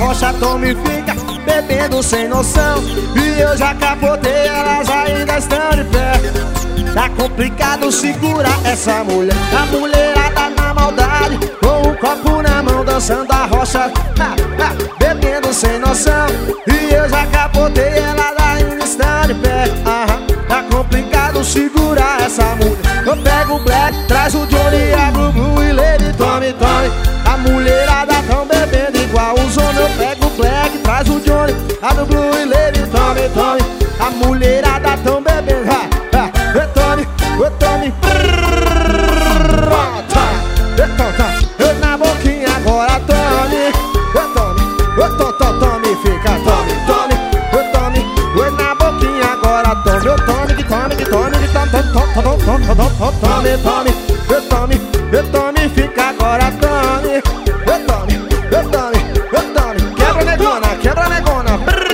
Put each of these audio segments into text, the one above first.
rocha, tome e fica bebendo sem noção. E eu já capotei, elas ainda estão de pé. Tá complicado segurar essa mulher. A mulherada na maldade, com um copo na mão, dançando a rocha, bebendo sem noção. E eu já capotei, elas ainda estão de pé. Tá complicado segurar essa mulher. Eu pego o Black, traz o Johnny, abro o Blue e Lady, tome, tome. A mulherada tão bebendo igual os homens. Eu pego o Black, traz o Johnny, abro o Blue e Lady, tome, tome. A mulherada tão bebendo, tome, tome. Na boquinha agora tome, tome, fica, tome, tome. Na boquinha agora tome, tome, fica agora tome, tome. Quebra negona, quebra negona.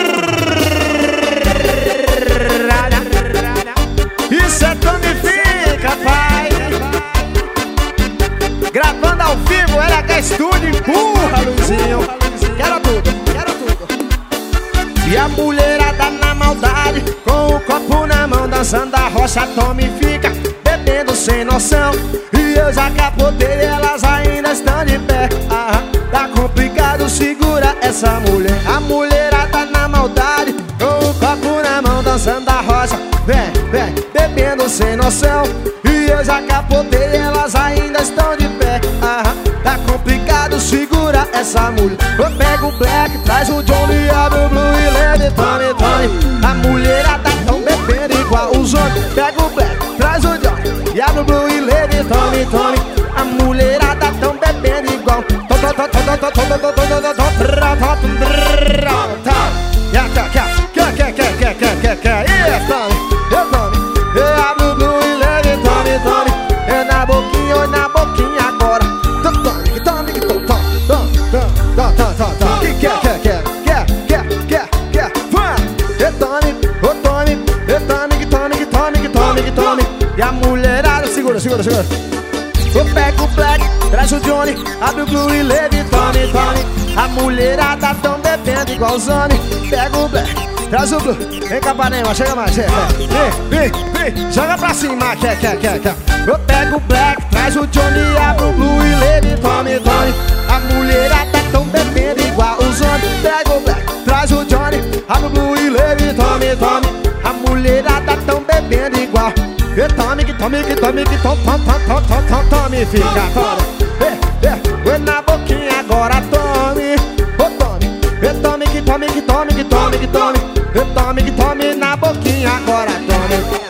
Isso é tonifica, pai. Gravando ao vivo, LH Studio, empurra, Luizinho. Quero tudo, quero tudo. E a mulherada na maldade, com o copo na mão, dançando a rocha, tome e fica bebendo sem noção. E eu já capotei, elas ainda estão de pé. Tá complicado segurar essa mulher. A mulherada na maldade, com o copo na mão, dançando a rocha, bebendo sem noção. E eu já capotei, elas ainda estão de pé. Tá complicado segurar essa mulher. Eu pego o Black, traz o Johnny, abre o Blue e Lady, tome, tome. A mulherada tão bebendo igual os homens. Pega o Black, traz o Johnny e abre o Blue e Lady, tome, tome. A mulherada tão bebendo igual. Abre o Blue e Lady, tome, tome. Na boquinha, na boquinha agora. Tome. Tome. E a mulherada, segura. Eu pego o Black, traz o Johnny, abre o Blue e Lady, tome. A mulherada tão bebendo igual os homens. Pega o Black, traz o Blue. Vem cá, Panema, chega mais, vem. Joga pra cima, quer. Eu pego o Black, traz o Johnny, abre o Blue e Lady, tome. A mulherada tão bebendo igual os homens. Pega o Black, traz o Johnny, abre o Blue e Lady, tome. A mulherada tão bebendo igual. Tome, fica agora. Na boquinha agora tome. Tome, na boquinha agora tome.